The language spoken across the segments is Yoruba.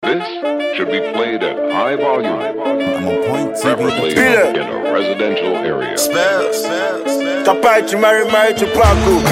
This should be played at high volume, I'm on point TV. preferably in a residential area. Capai to marry to Paco.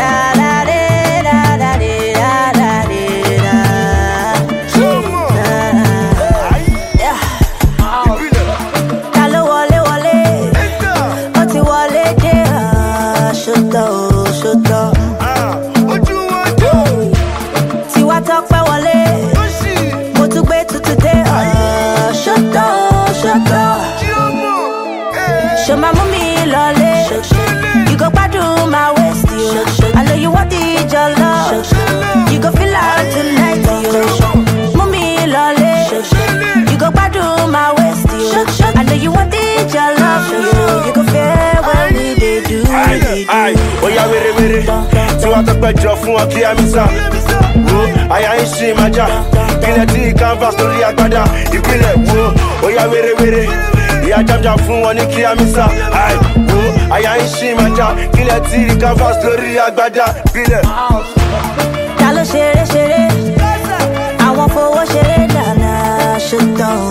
Show my mommy lolly. You go back to my waist, yo. I know you want it, your love. You go feel out tonight, yo. Mommy lolly. You go back to my waist, yo. I know you want it, your love, yo. You go feel what we did do. Aye, oh yeah, were. So I talk about your phone, okay, I'm I ain't see my job. Kill a tea, canvas, to the agbada. You kill it, whoa. Oh yeah, were. Yeah, jam fun woni ki amisa. Aye, wo, I ain't see my job. Kill a tea, canvas, to the agbada. Kill it. Talo shere. I want for what shere na. Shut down.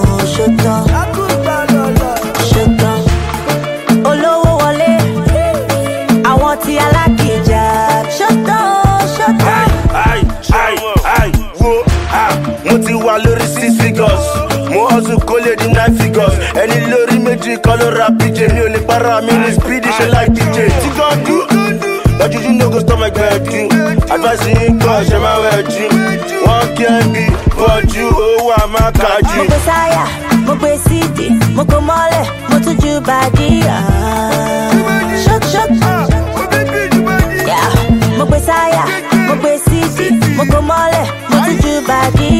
Olowo wole. I want the alakija. Shut down. Aye, wo, mo ti wà lórí 6 figures. Mo hustle kólé di 9 figures. Ẹni lórí méjì kan ló rap DJ. Mi ò lè para mi ní speedy ṣe like DJ. Tí kan dú, but you no go stop my gbedu. Advice yín kọ́ ṣe máa wẹ̀ jù. Wọ́n kí ẹ bí bọ́jú owó àmàkàjù. Mo gbé sáyà, mo gbé sídì, mo kò mọ́lẹ̀, mo tún ju bàdí. Shut. Yeah. Mo gbé sáyà, mo gbé sídì, mo kò mọ́lẹ̀, mo tún ju bàdí.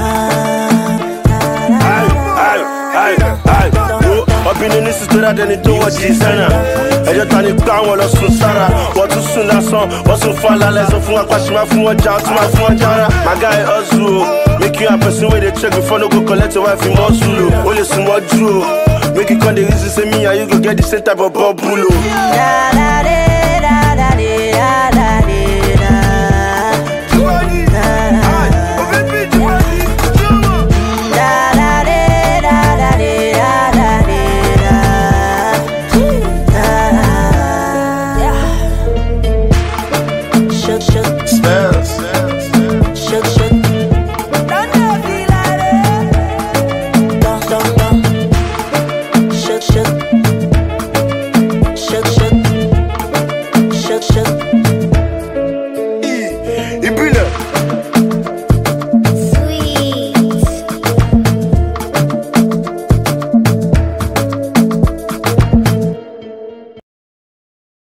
Obìnrin ní sísọ́dá dẹni tó wọ́n jí sẹ́nà. Ẹjọ́ ta ni gbá wọn lọ sùn sára. Wọ́n tún sùn lásán, wọ́n sùn fún alálẹ̀. Sọ fún apá ṣe máa fún wọn já, tún máa fún wọn jára. My guy hustle o, make you a person wey dey check before no go collect your wife in muscle o. O lè sùn mọ́jú o, make you come dey reason say me and you go get the same type of bubble o.